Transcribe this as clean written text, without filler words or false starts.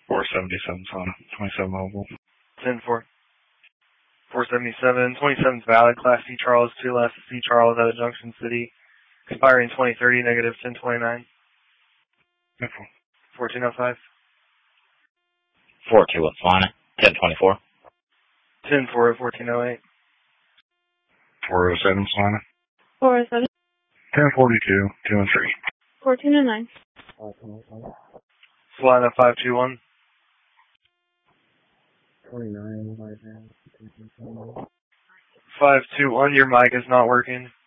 477 Sonic, 27 mobile. 10-4. 477. 27's valid. Class C Charles 2, last C Charles out of Junction City. Expiring 2030, negative 1029. 1405. 421 Sonic, 1024. 10-4, 1408. 407 Sonic. 407. 1042, 2 and 3. 1409. Solana 521. 29. 521, your mic is not working.